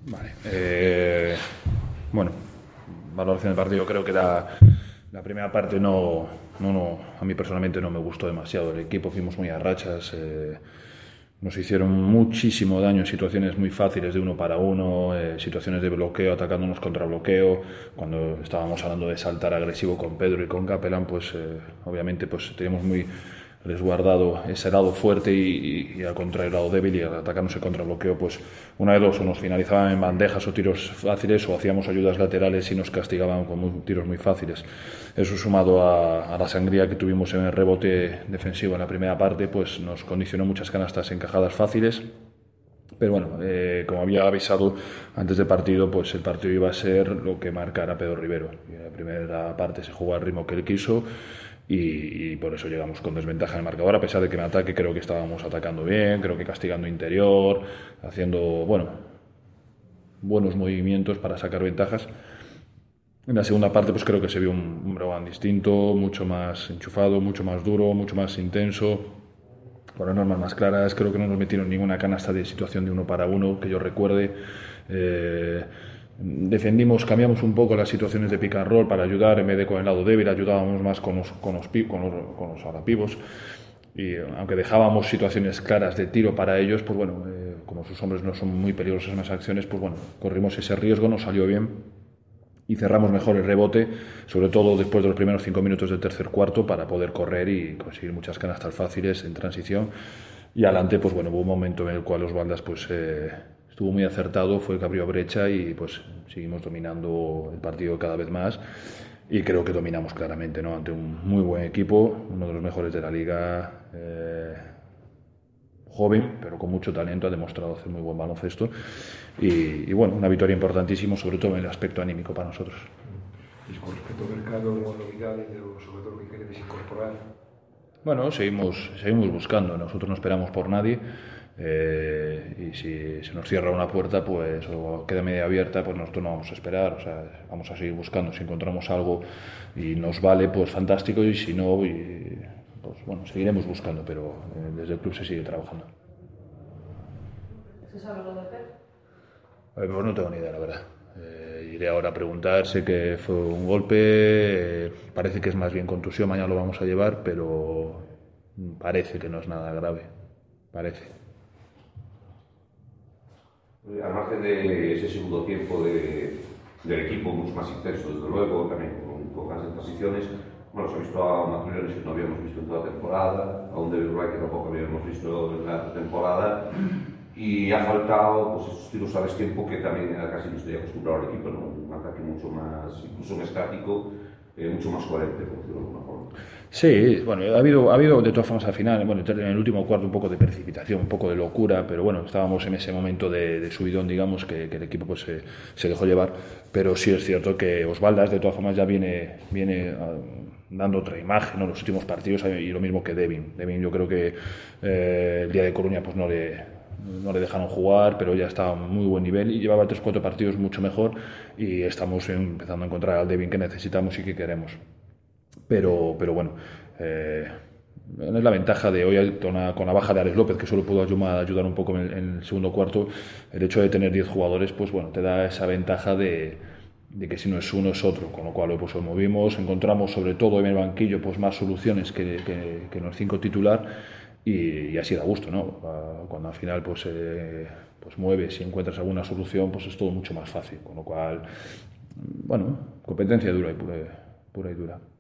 Vale. Bueno, valoración del partido. Creo que la primera parte a mí personalmente no me gustó demasiado. El equipo fuimos muy a rachas. Nos hicieron muchísimo daño en situaciones muy fáciles de uno para uno, situaciones de bloqueo, atacándonos contra bloqueo. Cuando estábamos hablando de saltar agresivo con Pedro y con Capelán, pues obviamente pues teníamos muy resguardado ese lado fuerte y al contrario el lado débil, y al atacarnos el contrabloqueo, pues una de dos: o nos finalizaban en bandejas o tiros fáciles, o hacíamos ayudas laterales y nos castigaban con tiros muy fáciles. Eso, sumado a la sangría que tuvimos en el rebote defensivo en la primera parte, pues nos condicionó muchas canastas encajadas fáciles. Pero bueno, como había avisado antes del partido, pues el partido iba a ser lo que marcara Pedro Rivero. La primera parte se jugó al ritmo que él quiso y por eso llegamos con desventaja en el marcador, a pesar de que en ataque creo que estábamos atacando bien, creo que castigando interior, haciendo, bueno, buenos movimientos para sacar ventajas. En la segunda parte pues creo que se vio un Brogan distinto, mucho más enchufado, mucho más duro, mucho más intenso, con las normas más claras. Creo que no nos metieron ninguna canasta de situación de uno para uno que yo recuerde. Defendimos, cambiamos un poco las situaciones de pick and roll para ayudar, en vez de con el lado débil ayudábamos más con los alapivos. Y aunque dejábamos situaciones claras de tiro para ellos, pues bueno, como sus hombres no son muy peligrosos en las acciones, pues bueno, corrimos ese riesgo, nos salió bien y cerramos mejor el rebote, sobre todo después de los primeros 5 minutos del tercer cuarto, para poder correr y conseguir muchas canastas fáciles en transición. Y adelante, pues bueno, hubo un momento en el cual Osvaldas pues estuvo muy acertado, fue el que abrió brecha y pues seguimos dominando el partido cada vez más, y creo que dominamos claramente, ¿no? Ante un muy buen equipo, uno de los mejores de la liga, joven, pero con mucho talento, ha demostrado hacer muy buen baloncesto y bueno, una victoria importantísima, sobre todo en el aspecto anímico para nosotros. Y con respecto ao mercado, unha novidade do xogador que queredes incorporar? Bueno, seguimos buscando, nosotros no esperamos por nadie, y si se nos cierra una puerta pues o queda media abierta, pues nosotros no vamos a esperar, o sea, vamos a seguir buscando. Si encontramos algo y nos vale, pues fantástico, y si no, pues bueno, seguiremos buscando, pero desde el club se sigue trabajando. ¿Se sabe lo de Pep? Pues no tengo ni idea, la verdad. Iré ahora a preguntar, sé que fue un golpe, parece que es más bien contusión, mañana lo vamos a llevar, pero parece que no es nada grave, parece. Al margen de ese segundo tiempo del equipo mucho más intenso, desde luego, también con grandes transiciones, bueno, se ha visto a Matuliones que no habíamos visto en toda la temporada, a un David Wright que tampoco habíamos visto en la temporada, y ha faltado pues, esos tiros a destiempo que también casi no estoy acostumbrado al equipo, ¿no? Un ataque mucho más, incluso un estático, mucho más coherente, por decirlo de alguna forma. Sí, bueno, ha habido de todas formas al final, bueno, en el último cuarto un poco de precipitación, un poco de locura, pero bueno, estábamos en ese momento de subidón, digamos, que el equipo pues se dejó llevar, pero sí es cierto que Osvaldas de todas formas ya viene dando otra imagen, ¿no? Los últimos partidos, y lo mismo que Devin. Devin, yo creo que el día de Coruña pues no le dejaron jugar, pero ya estaba a muy buen nivel y llevaba 3-4 partidos mucho mejor, y estamos empezando a encontrar al Devin que necesitamos y que queremos. Pero bueno, es la ventaja de hoy con la baja de Alex López, que solo pudo ayudar un poco en el segundo cuarto. El hecho de tener 10 jugadores, pues bueno, te da esa ventaja de que si no es uno es otro, con lo cual pues nos movimos, encontramos sobre todo en el banquillo pues más soluciones que en los 5 titular, y así da gusto, ¿no? Cuando al final pues mueves y encuentras alguna solución, pues es todo mucho más fácil, con lo cual, bueno, competencia dura y pura y dura.